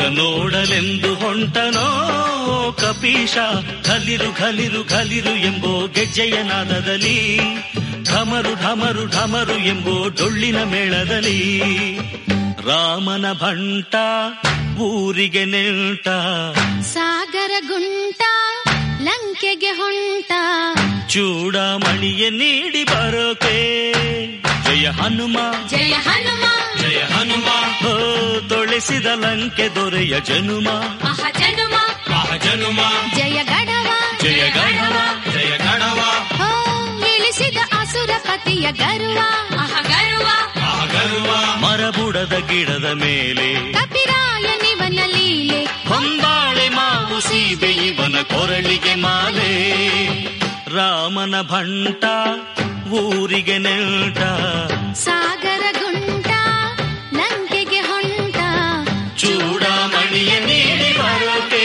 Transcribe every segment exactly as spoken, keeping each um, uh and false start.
ನೋಡಲೆಂದು ಹೊಂಟನೋ ಕಪೀಶ, ಘಲಿರು ಘಲಿರು ಘಲಿರು ಎಂಬೋ ಗೆಜ್ಜೆಯ ನಾದದಲ್ಲಿ, ಢಮರು ಢಮರು ಢಮರು ಎಂಬೋ ಡೊಳ್ಳಿನ ಮೇಳದಲ್ಲಿ. ರಾಮನ ಭಂಟ ಊರಿಗೆ ನೆಂಟ, ಸಾಗರ ಗುಂಟ ಲಂಕೆಗೆ ಹೊಂಟ, ಚೂಡಾಮಣಿಯ ನೀಡಿ ಬರೋಕೆ. ಜಯ ಹನುಮ ಜಯ ಹನುಮ ಜಯ ಹನುಮ, ಹೋ ತೊಳೆಸಿದ ಲಂಕೆ ದೊರೆಯ ಜನುಮ, ಆಹ ಜನುಮ ಆಹ ಜನುಮ. ಜಯ ಗಣವ ಜಯ ಗಣವ ಜಯ ಗಣವ, ಹೋ ಇಳಿಸಿದ ಅಸುರ ಪತಿಯ ಗರ್ವ, ಆಹ ಗರ್ವ ಆಹ ಗರ್ವ. ಮರಬುಡದ ಗಿಡದ ಮೇಲೆ ಕಪಿರಾಯನಿವನ ಲೀಲೆ, ಹೊಂಬಾಳೆ ಮಾವು ಸೀಬೆ ಇವನ ಕೊರಳಿಗೆ ಮಾಲೆ. ರಾಮನ ಭಂಟ ಊರಿಗೆ ನೆಂಟ, ಸಾಗರ ಗುಂಟ ಲಂಕೆಗೆ ಹೊಂಟ, ಚೂಡಾಮಣಿಯ ನೀಡಿ ಬರೋಕೆ.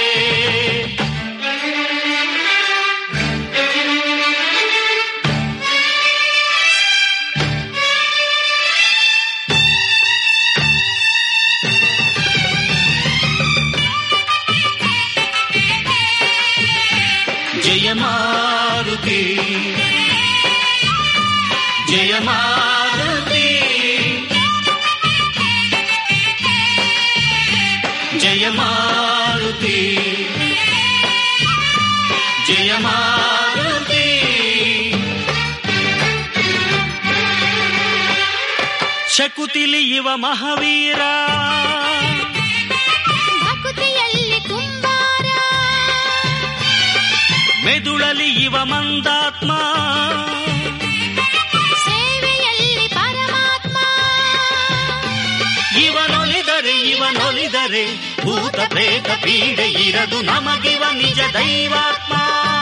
ಜಯ ಮಾರುತಿ ಜಯ ಮಾರುತಿ ಜಯ ಮಾರುತಿ ಜಯ ಮಾರುತಿ. ಶಕುತಿಲಿ ಇವ ಮಹಾವೀರ, ಭಕುತಿಯಲ್ಲಿ ಕುಂಬಾರ, ಮೆದುಳಲಿ ಇವ ಮಂದಾತ್ಮ, ಸೇವೆಯಲ್ಲಿ ಪರಮಾತ್ಮ. ಇವನೊಲಿದರೆ ಇವನೊಲಿದರೆ ಭೂತ ಪ್ರೇತ ಪೀಡೆ ಇರದು, ನಮಗಿವ ನಿಜ ದೈವಾತ್ಮ.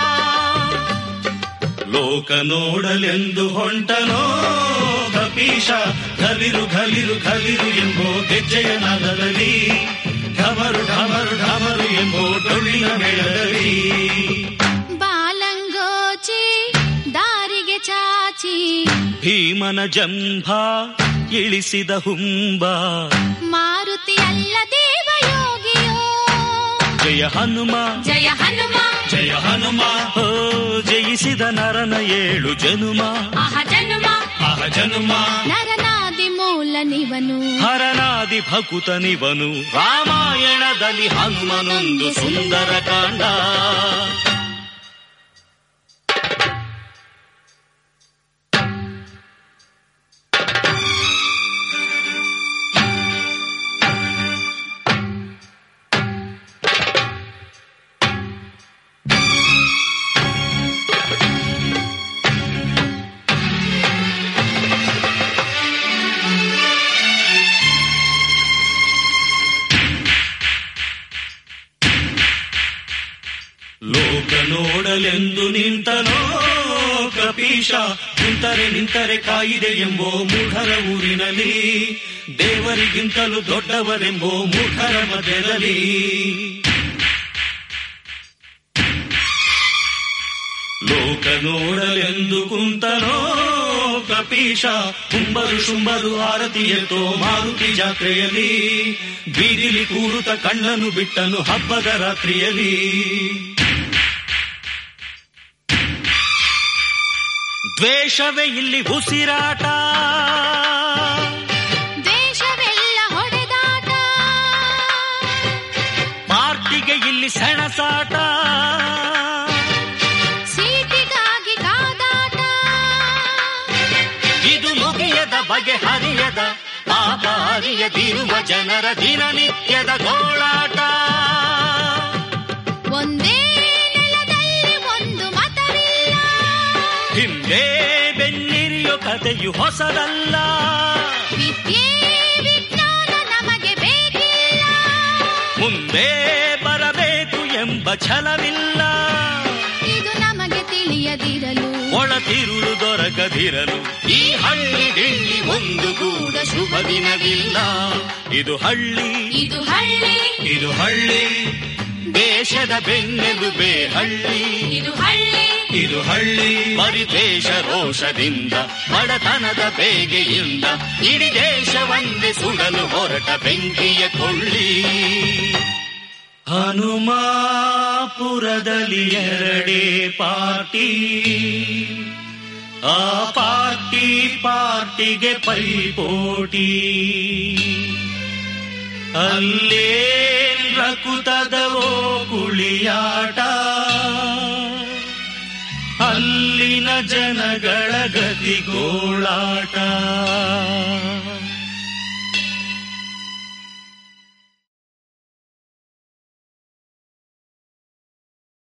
ಲೋಕ ನೋಡಲೆಂದು ಹೊಂಟನೋ ಕಪೀಶ, ಘಲಿರು ಘಲಿರು ಘಲಿರು ಎಂಬೋ ಗೆಜ್ಜೆಯ ನಾದದಲ್ಲಿ, ಢಮರು ಢಮರು ಢಮರು ಎಂಬೋ ಡೊಳ್ಳಿನ ಮೇಳದಲ್ಲಿ. ಬಾಲಂಗೋಚಿ ದಾರಿಗೆ ಚಾಚಿ, ಭೀಮನ ಜಂಭ ಇಳಿಸಿದ ಹುಂಬ, ಮಾರುತಿ ಅಲ್ಲ ದೇವಯೋಗಿಯೋ. ಜಯ ಹನುಮ ಜಯ ಹನುಮ ಜಯ ಹನುಮ, ಹೋ ಜಯಿಸಿದ ನರನ ಏಳು ಜನುಮ, ಆಹ ಜನುಮ ಆಹ ಜನುಮ. ನರನಾದಿ ಮೂಲನಿವನು, ಹರನಾದಿ ಭಕುತನಿವನು, ರಾಮಾಯಣದಲ್ಲಿ ಹನುಮನೊಂದು ಸುಂದರ ಕಾಂಡ. ಲೋಕ ನೋಡಲೆಂದು ನಿಂತನೋ ಕಪೀಶ, ನಿಂತರೆ ನಿಂತರೆ ಕಾಯಿದೆ ಎಂಬೋ ಮೂಢರ ಊರಿನಲ್ಲಿ, ದೇವರಿಗಿಂತಲೂ ದೊಡ್ಡವರೆಂಬೋ ಮೂಢರ ಮಧ್ಯದಲ್ಲಿ. ಲೋಕ ನೋಡಲೆಂದು ಕುಂತನೋ ಕಪೀಶ, ಕುಂಬರು ಶುಂಬರು ಆರತಿ ಎತ್ತೋ ಮಾರುತಿ ಜಾತ್ರೆಯಲ್ಲಿ, ಬೀದಿಲಿ ಕೂರುತ ಕಣ್ಣನು ಬಿಟ್ಟನು ಹಬ್ಬದ ರಾತ್ರಿಯಲ್ಲಿ. ದ್ವೇಷವೇ ಇಲ್ಲಿ ಉಸಿರಾಟ, ದೇಶವೆಲ್ಲ ಹೊಡೆದಾಟ, ಪಾರ್ಟಿಗೆ ಇಲ್ಲಿ ಸೆಣಸಾಟ, ಸೀಟಿಗಾಗಿ ಕಾದಾಟ. ಇದು ಮುಗಿಯದ ಬಗೆ ಹರಿಯದ ಪಾಪ ಹರಿಯದಿರುವ ಜನರ ದಿನನಿತ್ಯದ ಗೋಳಾಟ. ಒಂದೇ ನೆಲದಲ್ಲಿ ಒಂದು ಮತವಿಲ್ಲ, ಹಿಂದೆ ಬೆನ್ನಿರಿಯೋ ಕಥೆಯು ಹೊಸದಲ್ಲ, ವಿದ್ಯೆ ವಿಜ್ಞಾನ ನಮಗೆ ಬೇಕಿಲ್ಲ, ಮುಂದೆ ಬರಬೇಕು ಎಂಬ ಛಲವಿಲ್ಲ. ಇದು ನಮಗೆ ತಿಳಿಯದಿರಲು, ಒಳತಿರುಳು ದೊರಕದಿರಲು, ಈ ಹಳ್ಳಿ ಗಿಳ್ಳಿ ಒಂದು ಕೂಡ ಶುಭ ದಿನವಿಲ್ಲ. ಇದು ಹಳ್ಳಿ ಇದು ಹಳ್ಳಿ ಇದು ಹಳ್ಳಿ, ದೇಶದ ಬೆನ್ನೆಲುಬೆ ಹಳ್ಳಿ. ಇದು ಹಳ್ಳಿ ಇದು ಹಳ್ಳಿ. ಪರಿದೇಶ ರೋಷದಿಂದ ಬಡತನದ ಬೇಗೆಯಿಂದ ಇಡೀ ದೇಶವನ್ನೇ ಸುಡಲು ಹೊರಟ ಬೆಂಕಿಯ ಕೊಳ್ಳಿ. ಹನುಮಾಪುರದಲ್ಲಿ ಎರಡೇ ಪಾರ್ಟಿ, ಆ ಪಾರ್ಟಿ ಪಾರ್ಟಿಗೆ ಪೈಪೋಟಿ. ಅಲ್ಲೇನ್ ರಕುತದವೋ ಕುಳಿಯಾಟ, ಅಲ್ಲಿನ ಜನಗಳ ಗತಿಗೋಳಾಟ.